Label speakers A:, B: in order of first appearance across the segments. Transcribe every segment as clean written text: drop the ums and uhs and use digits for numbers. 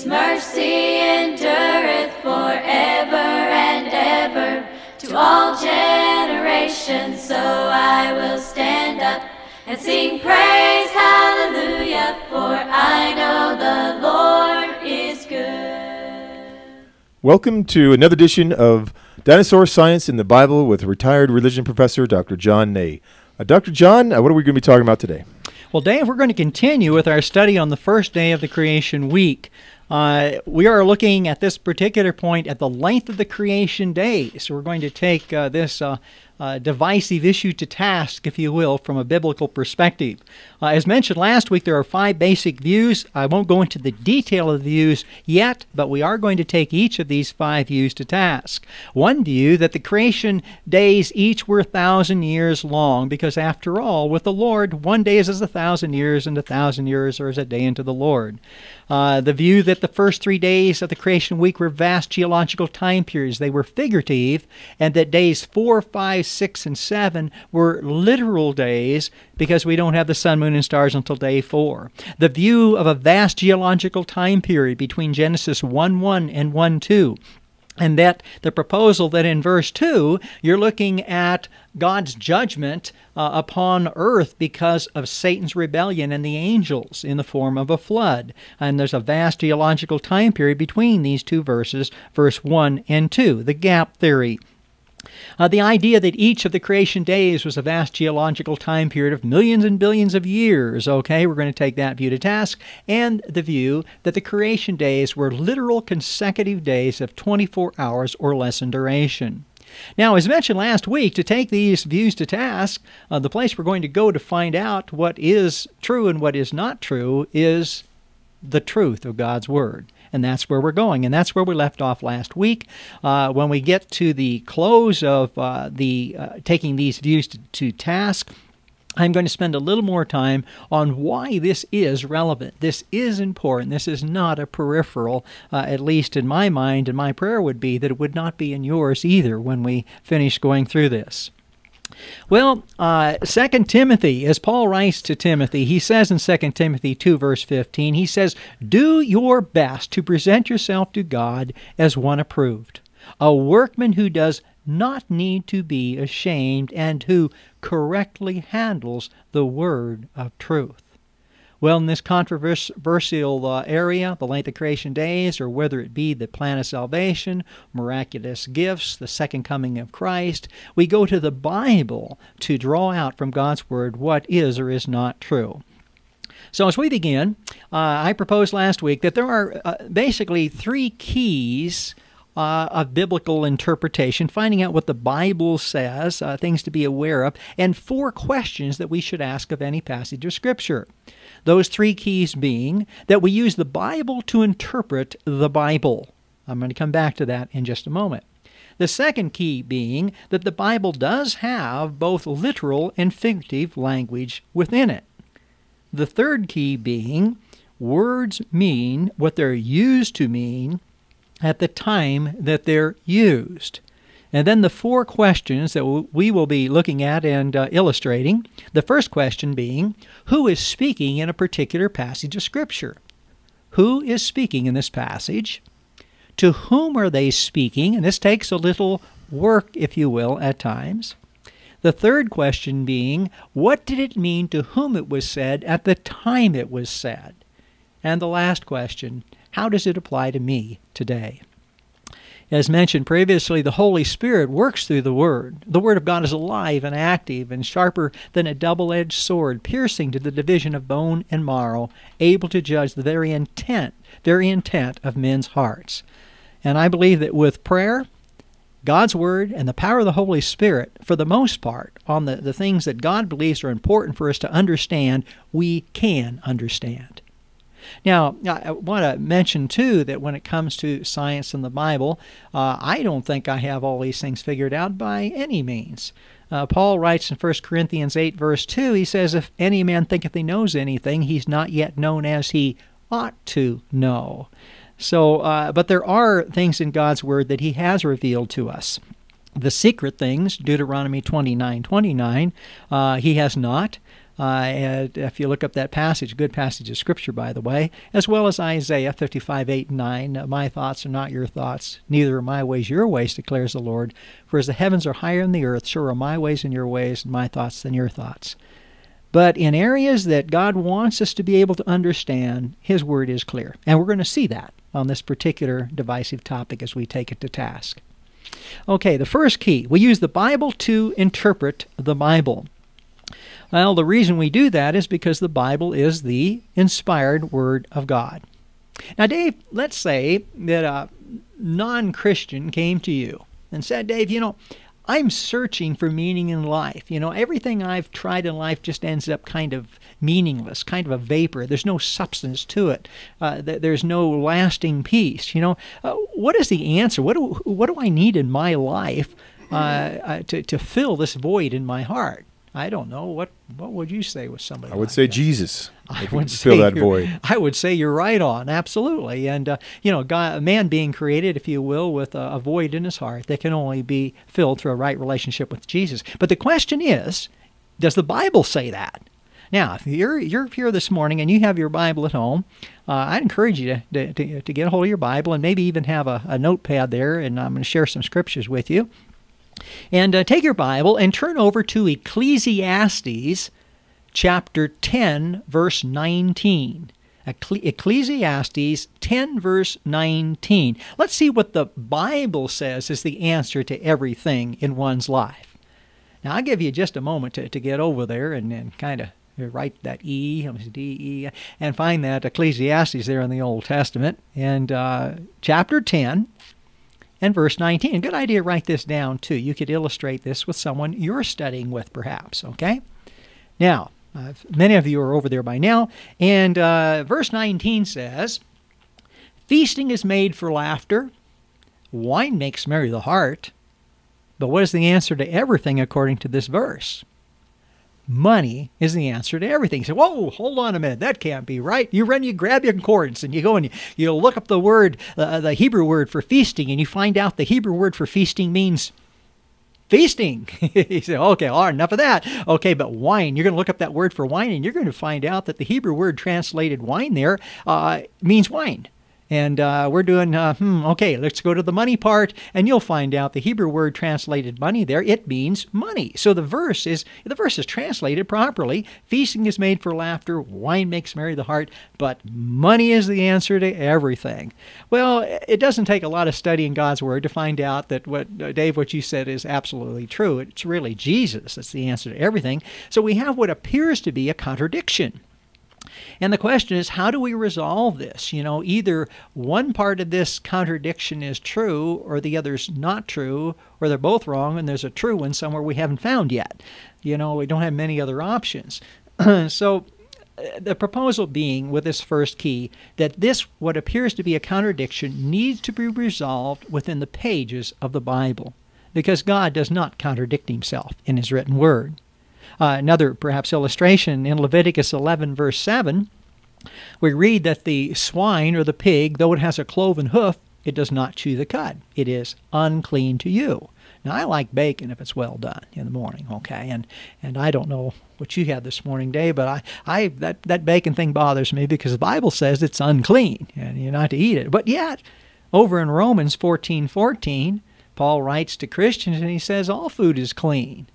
A: mercy endureth forever and ever to all generations. So I will stand up and sing praise, hallelujah, for I know the Lord is good.
B: Welcome to another edition of Dinosaur Science in the Bible with retired religion professor Dr. John Ney. Dr. John, what are we going to be talking about today?
C: Well, Dave, we're going to continue with our study on the first day of the creation week. We are looking at this particular point at the length of the creation days. So we're going to take this divisive issue to task, if you will, from a biblical perspective. As mentioned last week, there are 5 basic views. I won't go into the detail of the views yet, but we are going to take each of these 5 views to task. One view, that the creation days each were 1,000 years long, because after all, with the Lord, one day is as 1,000 years, and 1,000 years are as a day unto the Lord. The view that the first 3 days of the creation week were vast geological time periods. They were figurative, and that days 4, 5, 6, and 7 were literal days because we don't have the sun, moon, and stars until day 4. The view of a vast geological time period between Genesis 1:1 and 1:2. And that the proposal that in verse 2, you're looking at God's judgment upon earth because of Satan's rebellion and the angels in the form of a flood. And there's a vast geological time period between these two verses, verse 1 and 2, the gap theory. The idea that each of the creation days was a vast geological time period of millions and billions of years. Okay, we're going to take that view to task. And the view that the creation days were literal consecutive days of 24 hours or less in duration. Now, as mentioned last week, to take these views to task, the place we're going to go to find out what is true and what is not true is the truth of God's Word. And that's where we're going. And that's where we left off last week. When we get to the close of taking these views to task, I'm going to spend a little more time on why this is relevant. This is important. This is not a peripheral, at least in my mind, and my prayer would be that it would not be in yours either when we finish going through this. Well, 2 Timothy, as Paul writes to Timothy, he says in 2 Timothy 2, verse 15, he says, "Do your best to present yourself to God as one approved, a workman who does not need to be ashamed and who correctly handles the word of truth." Well, in this controversial area, the length of creation days, or whether it be the plan of salvation, miraculous gifts, the second coming of Christ, we go to the Bible to draw out from God's Word what is or is not true. So as we begin, I proposed last week that there are basically 3 keys of biblical interpretation, finding out what the Bible says, things to be aware of, and 4 questions that we should ask of any passage of Scripture. Those 3 keys being that we use the Bible to interpret the Bible. I'm going to come back to that in just a moment. The second key being that the Bible does have both literal and figurative language within it. The third key being words mean what they're used to mean at the time that they're used. And then the 4 questions that we will be looking at and illustrating. The first question being, who is speaking in a particular passage of Scripture? Who is speaking in this passage? To whom are they speaking? And this takes a little work, if you will, at times. The third question being, what did it mean to whom it was said at the time it was said? And the last question, how does it apply to me today? As mentioned previously, the Holy Spirit works through the Word. The Word of God is alive and active and sharper than a double-edged sword, piercing to the division of bone and marrow, able to judge the very intent of men's hearts. And I believe that with prayer, God's Word, and the power of the Holy Spirit, for the most part, on the things that God believes are important for us to understand, we can understand. Now, I want to mention, too, that when it comes to science and the Bible, I don't think I have all these things figured out by any means. Paul writes in 1 Corinthians 8, verse 2, he says, "If any man thinketh he knows anything, he's not yet known as he ought to know." So, but there are things in God's Word that He has revealed to us. The secret things, Deuteronomy 29:29, He has not. And if you look up that passage, good passage of Scripture, by the way, as well as Isaiah 55:8-9, my thoughts are not your thoughts, neither are my ways your ways, declares the Lord. For as the heavens are higher than the earth, so are my ways and your ways, and my thoughts than your thoughts. But in areas that God wants us to be able to understand, His Word is clear. And we're going to see that on this particular divisive topic as we take it to task. Okay, the first key, we use the Bible to interpret the Bible. Well, the reason we do that is because the Bible is the inspired Word of God. Now, Dave, let's say that a non-Christian came to you and said, Dave, I'm searching for meaning in life. Everything I've tried in life just ends up kind of meaningless, kind of a vapor. There's no substance to it. There's no lasting peace. What is the answer? What do I need in my life to fill this void in my heart? I don't know. What would you say with somebody
B: I would
C: like
B: say
C: that?
B: Jesus.
C: I would
B: fill that void.
C: I would say you're right on, absolutely. And, God, a man being created, if you will, with a void in his heart that can only be filled through a right relationship with Jesus. But the question is, does the Bible say that? Now, if you're here this morning and you have your Bible at home, I'd encourage you to get a hold of your Bible and maybe even have a notepad there, and I'm going to share some scriptures with you. And take your Bible and turn over to Ecclesiastes chapter 10, verse 19. Ecclesiastes 10, verse 19. Let's see what the Bible says is the answer to everything in one's life. Now, I'll give you just a moment to get over there and kind of write that D-E, and find that Ecclesiastes there in the Old Testament. And chapter 10, and verse 19. A good idea to write this down, too. You could illustrate this with someone you're studying with, perhaps, okay? Now, many of you are over there by now, and verse 19 says, feasting is made for laughter, wine makes merry the heart, but what is the answer to everything according to this verse? Money is the answer to everything. You say, whoa, hold on a minute, that can't be right. You grab your concordance and you go and you look up the word, the Hebrew word for feasting, and you find out the Hebrew word for feasting means feasting. You say, okay, all right, enough of that. Okay, but wine, you're going to look up that word for wine, and you're going to find out that the Hebrew word translated wine there means wine. And we're doing, okay, let's go to the money part, and you'll find out the Hebrew word translated money there, it means money. So the verse is translated properly. Feasting is made for laughter, wine makes merry the heart, but money is the answer to everything. Well, it doesn't take a lot of study in God's Word to find out that what you said is absolutely true. It's really Jesus that's the answer to everything. So we have what appears to be a contradiction. And the question is, how do we resolve this? Either one part of this contradiction is true or the other's not true, or they're both wrong and there's a true one somewhere we haven't found yet. We don't have many other options. So the proposal being with this first key that what appears to be a contradiction needs to be resolved within the pages of the Bible, because God does not contradict himself in his written word. Another, perhaps, illustration in Leviticus 11, verse 7, we read that the swine or the pig, though it has a cloven hoof, it does not chew the cud. It is unclean to you. Now, I like bacon if it's well done in the morning, okay? And I don't know what you had this morning, Dave, but that bacon thing bothers me because the Bible says it's unclean and you're not to eat it. But yet, over in Romans 14:14, Paul writes to Christians and he says all food is clean.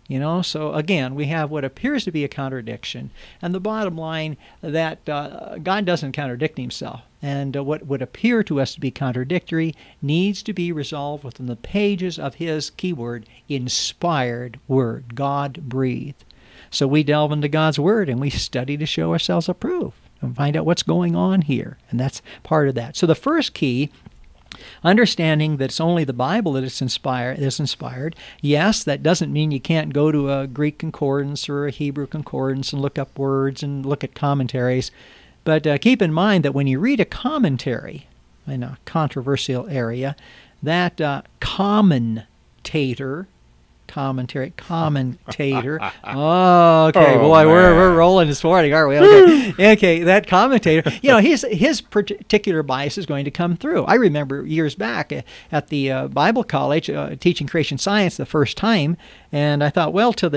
C: So again, we have what appears to be a contradiction, and the bottom line that God doesn't contradict himself, and what would appear to us to be contradictory needs to be resolved within the pages of his keyword, inspired word, God-breathed. So we delve into God's word and we study to show ourselves approved and find out what's going on here, and that's part of that. So the first key, understanding that it's only the Bible that is inspired. Yes, that doesn't mean you can't go to a Greek concordance or a Hebrew concordance and look up words and look at commentaries. But keep in mind that when you read a commentary in a controversial area, that commentator commentator. Oh, okay,
B: Oh,
C: boy, we're
B: man.
C: rolling this morning, aren't we? Okay, okay, that commentator. His particular bias is going to come through. I remember years back at the Bible college teaching creation science the first time, and I thought, well, to the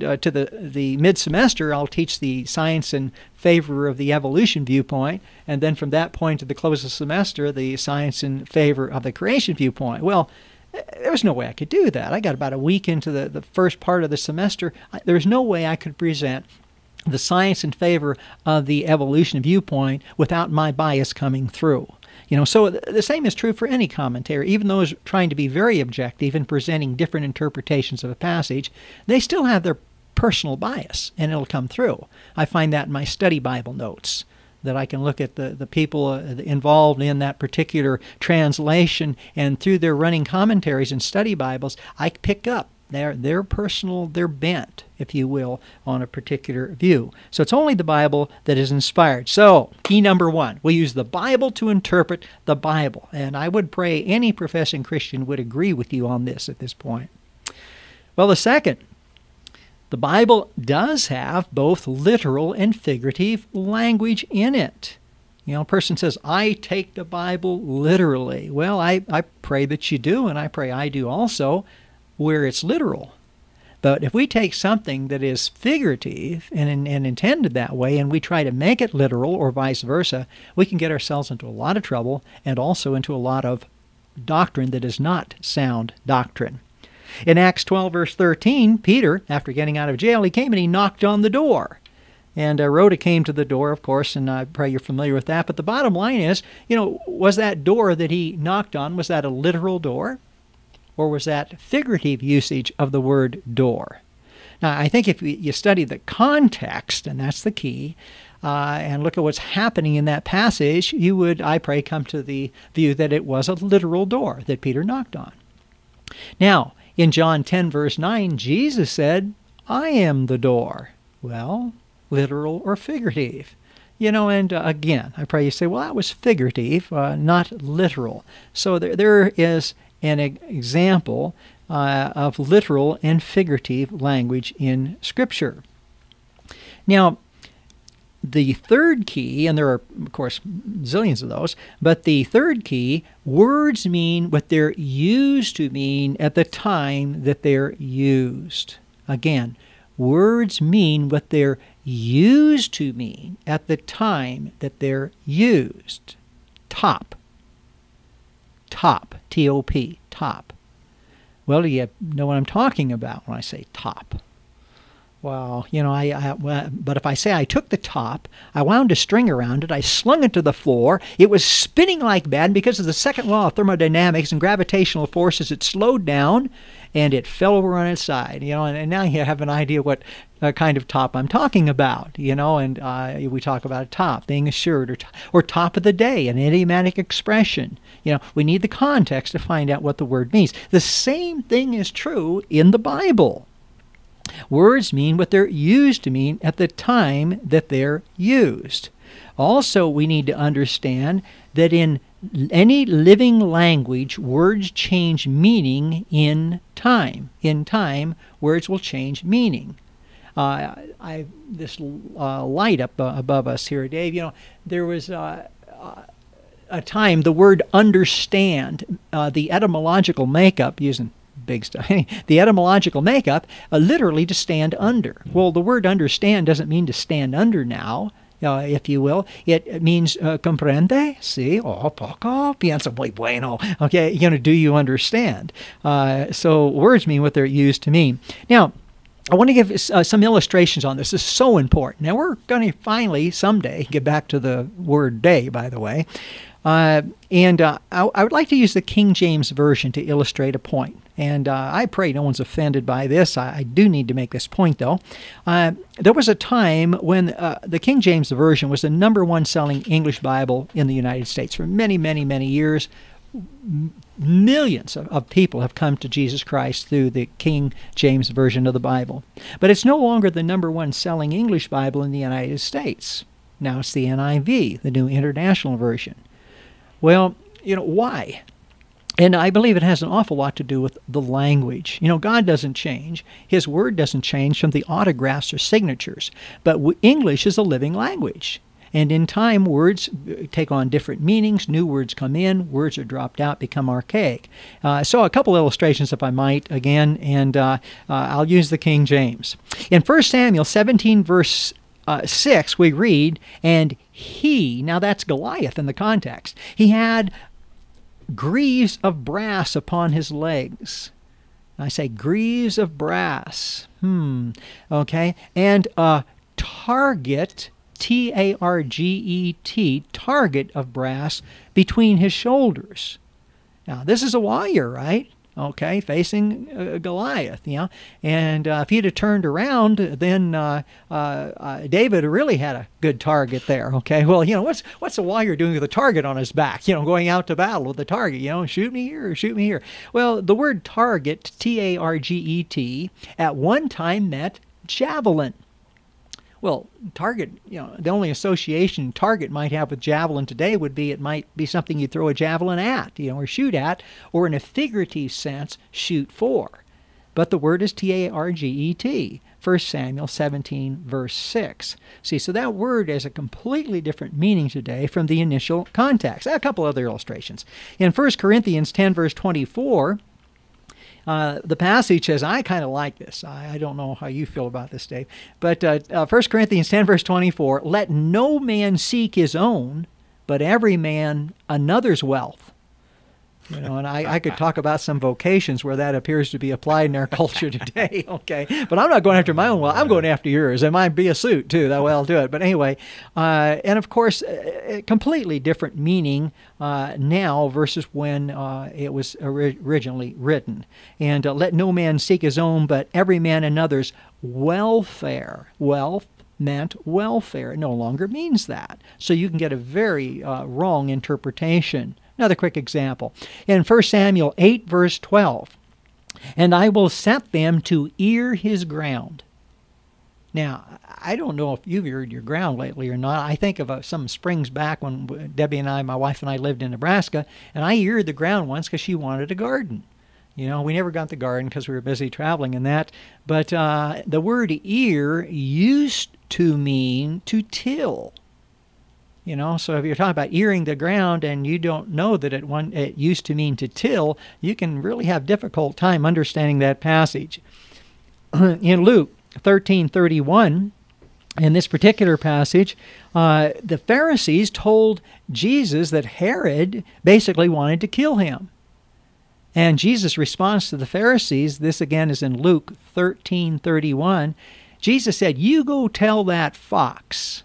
C: mid semester, I'll teach the science in favor of the evolution viewpoint, and then from that point to the close of the semester, the science in favor of the creation viewpoint. Well, there was no way I could do that. I got about a week into the first part of the semester. There was no way I could present the science in favor of the evolution viewpoint without my bias coming through. So the same is true for any commentary. Even those trying to be very objective and presenting different interpretations of a passage, they still have their personal bias, and it'll come through. I find that in my study Bible notes, that I can look at the people involved in that particular translation, and through their running commentaries and study Bibles, I pick up their personal, their bent, if you will, on a particular view. So it's only the Bible that is inspired. So, key number one, we use the Bible to interpret the Bible. And I would pray any professing Christian would agree with you on this at this point. Well, the second, the Bible does have both literal and figurative language in it. A person says, I take the Bible literally. Well, I pray that you do, and I pray I do also, where it's literal. But if we take something that is figurative and intended that way, and we try to make it literal or vice versa, we can get ourselves into a lot of trouble and also into a lot of doctrine that is not sound doctrine. In Acts 12, verse 13, Peter, after getting out of jail, he came and he knocked on the door. And Rhoda came to the door, of course, and I pray you're familiar with that. But the bottom line is, was that door that he knocked on, was that a literal door? Or was that figurative usage of the word door? Now, I think if you study the context, and that's the key, and look at what's happening in that passage, you would, I pray, come to the view that it was a literal door that Peter knocked on. Now, in John 10, verse 9, Jesus said, I am the door. Well, literal or figurative? And again, I pray you say, well, that was figurative, not literal. So there is an example of literal and figurative language in Scripture. Now, the third key, and there are, of course, zillions of those, but the third key, words mean what they're used to mean at the time that they're used. Again, words mean what they're used to mean at the time that they're used. Top. Top. T-O-P. Top. Well, do you know what I'm talking about when I say top? Well, but if I say I took the top, I wound a string around it, I slung it to the floor, it was spinning like mad, because of the second law of thermodynamics and gravitational forces, it slowed down, and it fell over on its side, and now you have an idea what kind of top I'm talking about, and we talk about a top, being assured, or top of the day, an idiomatic expression. We need the context to find out what the word means. The same thing is true in the Bible. Words mean what they're used to mean at the time that they're used. Also, we need to understand that in any living language, words change meaning in time. In time, words will change meaning. This light up above us here, Dave, there was a time the word understand, the etymological makeup, using big stuff. The etymological makeup, literally to stand under. Well, the word understand doesn't mean to stand under now, if you will. It means comprende, sí, poco, piensa muy bueno. Okay, do you understand? So words mean what they're used to mean. Now, I want to give some illustrations on this. This is so important. Now, we're going to finally, someday, get back to the word day, by the way. I would like to use the King James Version to illustrate a point. And I pray no one's offended by this. I do need to make this point, though. There was a time when the King James Version was the #1 selling English Bible in the United States. For many, many, many years, millions of people have come to Jesus Christ through the King James Version of the Bible. But it's no longer the #1 selling English Bible in the United States. Now it's the NIV, the New International Version. Well, why? And I believe it has an awful lot to do with the language. You know, God doesn't change. His word doesn't change from the autographs or signatures. But English is a living language. And in time, words take on different meanings. New words come in. Words are dropped out, become archaic. So a couple illustrations, if I might, again, and I'll use the King James. In 1 Samuel 17, verse 6, we read, and he, now that's Goliath in the context, he had greaves of brass upon his legs. I say greaves of brass. Okay. And a target, T-A-R-G-E-T, target of brass between his shoulders. Now, this is a warrior, right? Okay, facing Goliath, yeah. And if he'd have turned around, then David really had a good target there. Okay, well, you know, what's a warrior doing with a target on his back? You know, going out to battle with a target. You know, shoot me here or shoot me here. Well, the word target, T-A-R-G-E-T, at one time meant javelin. Well, target, you know, the only association target might have with javelin today would be it might be something you throw a javelin at, you know, or shoot at, or in a figurative sense, shoot for. But the word is T-A-R-G-E-T, 1 Samuel 17, verse 6. See, so that word has a completely different meaning today from the initial context. A couple other illustrations. In 1 Corinthians 10, verse 24, the passage says, I kind of like this. I don't know how you feel about this, Dave. But 1 Corinthians 10, verse 24, let no man seek his own, but every man another's wealth. You know, and I could talk about some vocations where that appears to be applied in our culture today, okay? But I'm not going after my own wealth. I'm going after yours. It might be a suit, too. That way I'll do it. But anyway, and of course, a completely different meaning now versus when it was originally written. And let no man seek his own, but every man another's welfare. Wealth meant welfare. It no longer means that. So you can get a very wrong interpretation. Another quick example. In 1 Samuel 8, verse 12, and I will set them to ear his ground. Now, I don't know if you've eared your ground lately or not. I think of some springs back when Debbie and I, my wife and I, lived in Nebraska, and I eared the ground once because she wanted a garden. You know, we never got the garden because we were busy traveling and that. But the word ear used to mean to till. You know, so if you're talking about earing the ground and you don't know that it used to mean to till, you can really have difficult time understanding that passage. In Luke 13:31, in this particular passage, the Pharisees told Jesus that Herod basically wanted to kill him. And Jesus' response to the Pharisees, this again is in Luke 13:31, Jesus said, you go tell that fox.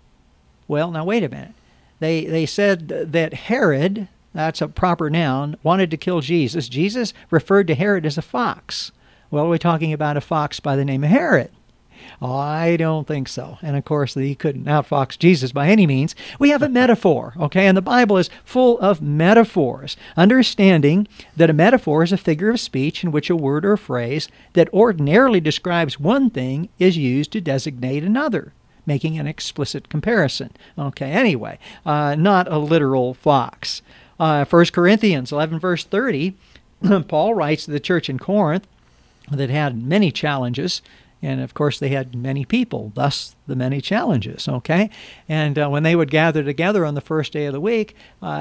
C: Well, now wait a minute. They said that Herod, that's a proper noun, wanted to kill Jesus. Jesus referred to Herod as a fox. Well, we're talking about a fox by the name of Herod. Oh, I don't think so. And of course, he couldn't outfox Jesus by any means. We have a metaphor, okay? And the Bible is full of metaphors. Understanding that a metaphor is a figure of speech in which a word or phrase that ordinarily describes one thing is used to designate another, making an explicit comparison. Okay, anyway, not a literal fox. 1 Corinthians 11, verse 30, Paul writes to the church in Corinth that had many challenges, and of course they had many people, thus the many challenges, okay? And when they would gather together on the first day of the week,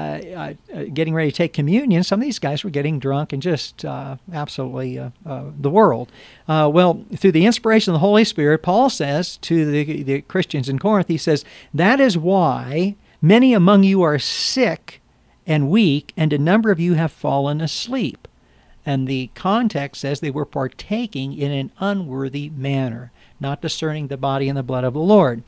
C: getting ready to take communion, some of these guys were getting drunk and just absolutely the world. Well, through the inspiration of the Holy Spirit, Paul says to the Christians in Corinth, he says, that is why many among you are sick and weak, and a number of you have fallen asleep. And the context says they were partaking in an unworthy manner, not discerning the body and the blood of the Lord.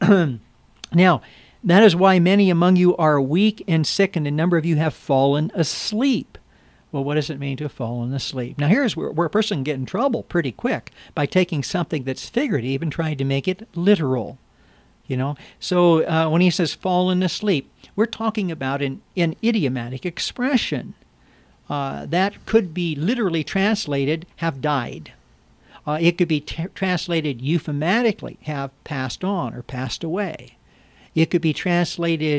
C: Now, that is why many among you are weak and sick, and a number of you have fallen asleep. Well, what does it mean to have fallen asleep? Now, here's where a person can get in trouble pretty quick by taking something that's figurative and trying to make it literal. You know, so when he says fallen asleep, we're talking about an idiomatic expression. That could be literally translated, have died. It could be translated euphemistically, have passed on or passed away. It could be translated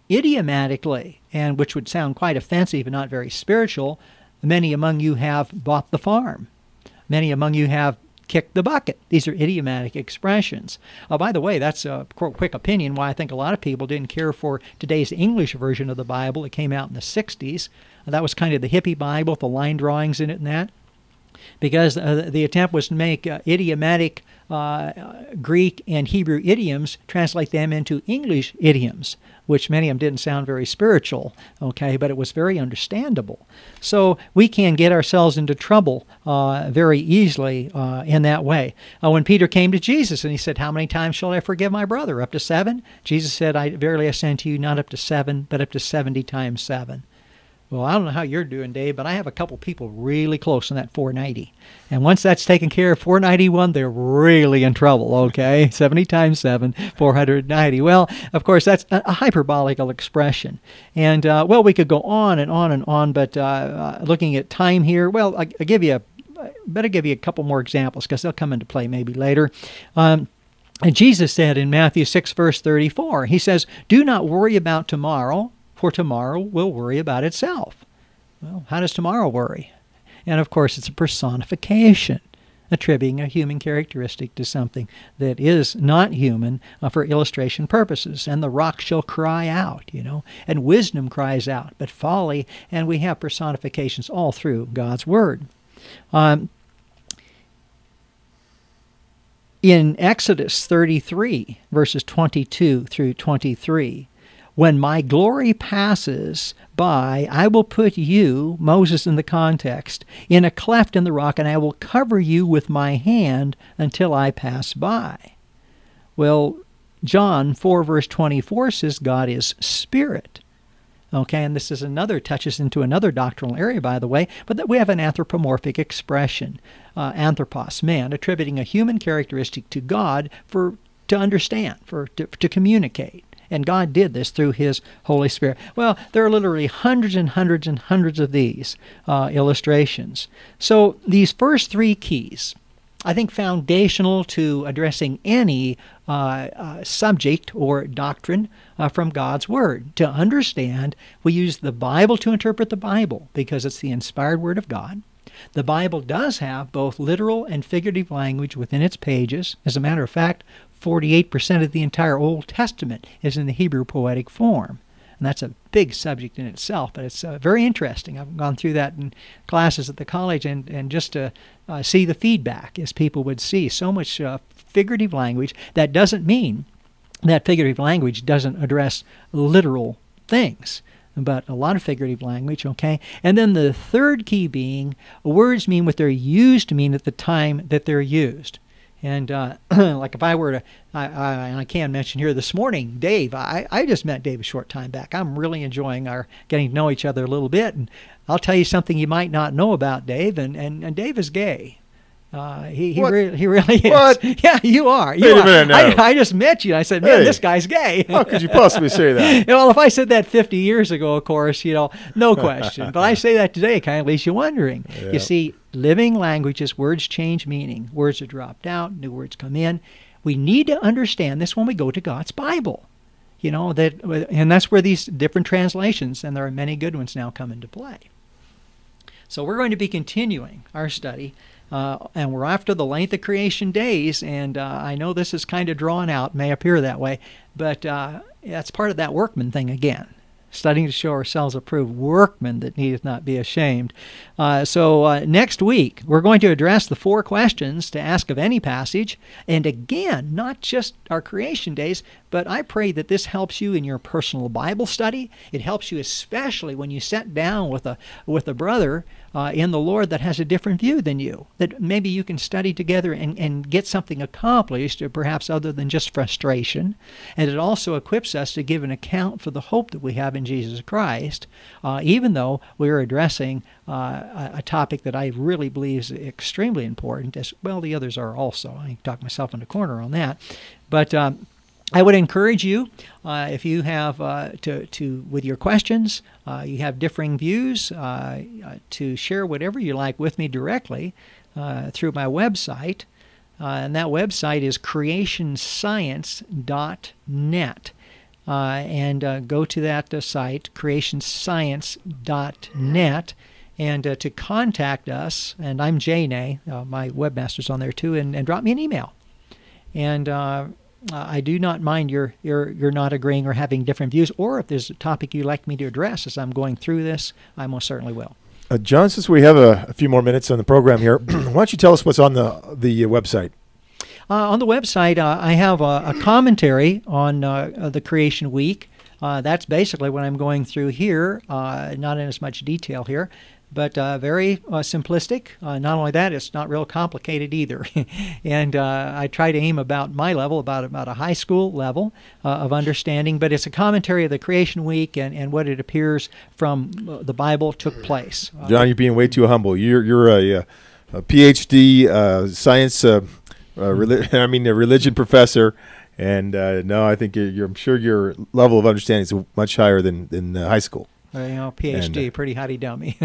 C: idiomatically, and which would sound quite offensive and not very spiritual. Many among you have bought the farm. Many among you have kicked the bucket. These are idiomatic expressions. By the way, that's a quick opinion why I think a lot of people didn't care for today's English version of the Bible that came out in the 60s. That was kind of the hippie Bible with the line drawings in it and that. Because the attempt was to make idiomatic Greek and Hebrew idioms, translate them into English idioms, which many of them didn't sound very spiritual, okay, but it was very understandable. So we can get ourselves into trouble very easily in that way. When Peter came to Jesus and he said, "How many times shall I forgive my brother? Up to 7? Jesus said, Verily I say unto you, not up to 7, but up to 70 times 7. Well, I don't know how you're doing, Dave, but I have a couple people really close on that 490. And once that's taken care of, 491, they're really in trouble, okay? 70 times 7, 490. Well, of course, that's a hyperbolical expression. And, well, we could go on and on and on, but looking at time here, well, I better give you a couple more examples because they'll come into play maybe later. And Jesus said in Matthew 6, verse 34, he says, "Do not worry about tomorrow, for tomorrow will worry about itself." Well, how does tomorrow worry? And of course, it's a personification, attributing a human characteristic to something that is not human for illustration purposes. And the rock shall cry out, and wisdom cries out, but folly, and we have personifications all through God's Word. In Exodus 33, verses 22 through 23, "When my glory passes by, I will put you," Moses in the context, "in a cleft in the rock, and I will cover you with my hand until I pass by." Well, John 4, verse 24 says God is spirit. Okay, and this is touches into another doctrinal area, by the way, but that we have an anthropomorphic expression, anthropos, man, attributing a human characteristic to God to understand, to communicate. And God did this through His Holy Spirit. Well, there are literally hundreds and hundreds and hundreds of these illustrations. So these first 3 keys, I think foundational to addressing any subject or doctrine from God's Word. To understand, we use the Bible to interpret the Bible because it's the inspired Word of God. The Bible does have both literal and figurative language within its pages. As a matter of fact, 48% of the entire Old Testament is in the Hebrew poetic form. And that's a big subject in itself, but it's very interesting. I've gone through that in classes at the college and just to see the feedback as people would see. So much figurative language. That doesn't mean that figurative language doesn't address literal things, but a lot of figurative language, okay? And then the third key being, words mean what they're used to mean at the time that they're used. And like if I were to, I can mention here this morning, Dave, I just met Dave a short time back. I'm really enjoying our getting to know each other a little bit. And I'll tell you something you might not know about Dave, and Dave is gay. He really is.
B: What?
C: Yeah, you are.
B: Wait a minute now.
C: I just met you. And I said, man, this guy's gay.
B: How could you possibly say that?
C: Well, if I said that 50 years ago, of course, no question. But I say that today, it kind of leaves you wondering.
B: Yeah.
C: You see, living languages, words change meaning. Words are dropped out, new words come in. We need to understand this when we go to God's Bible. And that's where these different translations, and there are many good ones now, come into play. So we're going to be continuing our study. And we're after the length of creation days, and I know this is kind of drawn out, may appear that way, but that's part of that workman thing again. Studying to show ourselves approved workmen that needeth not be ashamed. So next week, we're going to address the 4 questions to ask of any passage. And again, not just our creation days, but I pray that this helps you in your personal Bible study. It helps you especially when you sit down with a brother in the Lord that has a different view than you, that maybe you can study together and get something accomplished, perhaps other than just frustration. And it also equips us to give an account for the hope that we have in Jesus Christ, even though we're addressing a topic that I really believe is extremely important, as well the others are also. I can talk myself in the corner on that. But I would encourage you, if you have with your questions, you have differing views, to share whatever you like with me directly through my website. And that website is creationscience.net. and go to that site, creationscience.net, and to contact us. And I'm Jay Nay, my webmaster's on there too, and drop me an email. And I do not mind you're not agreeing or having different views, or if there's a topic you'd like me to address as I'm going through this, I most certainly will.
B: John, since we have a few more minutes on the program here, why don't you tell us what's on the website?
C: On the website, I have a commentary on the Creation Week. That's basically what I'm going through here, not in as much detail here, but very simplistic. Not only that, it's not real complicated either. And I try to aim about my level, about a high school level of understanding, but it's a commentary of the Creation Week and what it appears from the Bible took place.
B: John, you're being way too humble. You're a PhD science, a religion professor, and no, I think I'm sure your level of understanding is much higher than high school.
C: PhD, pretty hotty dummy.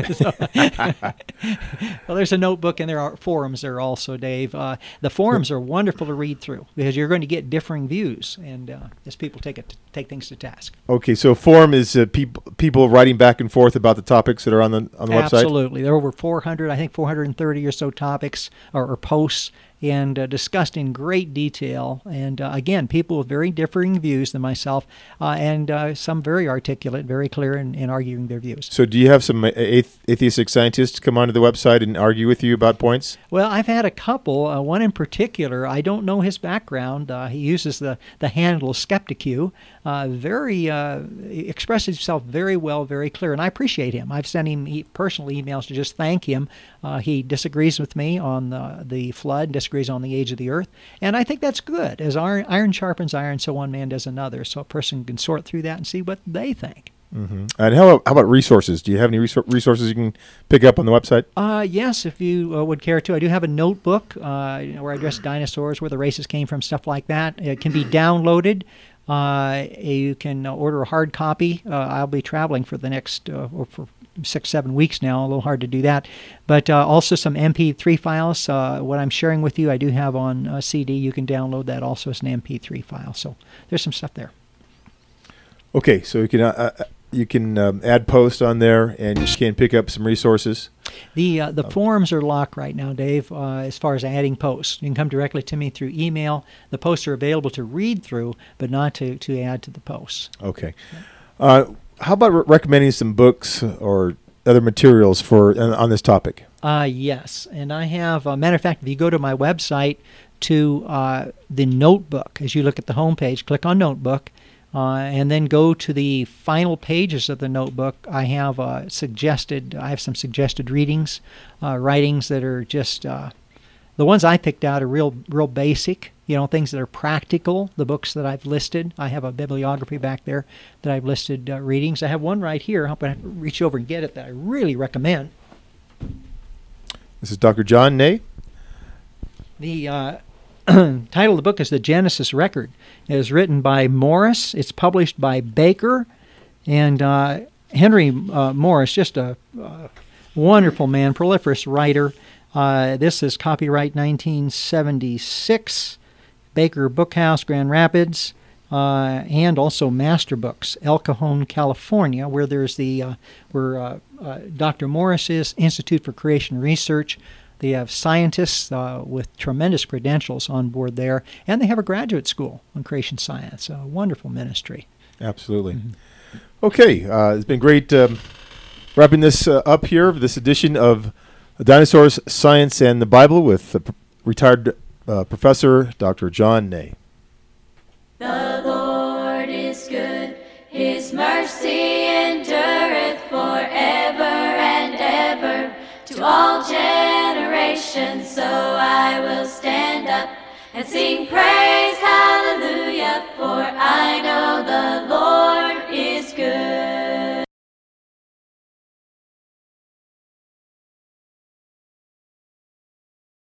C: Well, there's a notebook and there are forums there also, Dave. The forums are wonderful to read through because you're going to get differing views, and as people take things to task.
B: Okay, so forum is people writing back and forth about the topics that are on the website?
C: Absolutely. There are over 430 or so topics or posts, and discussed in great detail. And again, people with very differing views than myself, and some very articulate, very clear in arguing their views.
B: So do you have some atheistic scientists come onto the website and argue with you about points?
C: Well, I've had a couple. One in particular, I don't know his background. He uses the handle Skepticu. Expresses himself very well, very clear, and I appreciate him. I've sent him personal emails to just thank him. He disagrees with me on the flood, disagrees on the age of the earth, and I think that's good. As iron sharpens iron, so one man does another, so a person can sort through that and see what they think.
B: Mm-hmm. And how about resources? Do you have any resources you can pick up on the website?
C: Yes, if you would care to. I do have a notebook where I address dinosaurs, where the races came from, stuff like that. It can be downloaded. You can order a hard copy. I'll be traveling for the next for 6-7 weeks now. A little hard to do that, but also some MP3 files. What I'm sharing with you, I do have on CD. You can download that also as an MP3 file. So there's some stuff there.
B: Okay, so you can add posts on there, and you can pick up some resources.
C: The forums are locked right now, Dave, as far as adding posts. You can come directly to me through email. The posts are available to read through, but not to add to the posts.
B: Okay. How about recommending some books or other materials on this topic?
C: Yes, and I have, matter of fact, if you go to my website to the notebook, as you look at the homepage, click on notebook, and then go to the final pages of the notebook. I have some suggested readings, writings that are just the ones I picked out are real basic. Things that are practical. The books that I've listed, I have a bibliography back there that I've listed readings. I have one right here. I'm going to reach over and get it that I really recommend.
B: This is Dr. John Nay.
C: The title of the book is The Genesis Record. It is written by Morris. It's published by Baker. And Henry Morris, just a wonderful man, proliferous writer. This is copyright 1976, Baker Bookhouse, Grand Rapids, and also Master Books, El Cajon, California, where there's where Dr. Morris's Institute for Creation Research. They have scientists with tremendous credentials on board there, and they have a graduate school on creation science. A wonderful ministry.
B: Absolutely. Mm-hmm. Okay, it's been great wrapping this up here, this edition of Dinosaurs, Science, and the Bible with retired Professor Dr. John Nay.
A: The Lord is good, His mercy endureth forever and ever to all generations. So I will stand up and sing praise, hallelujah, for I know the Lord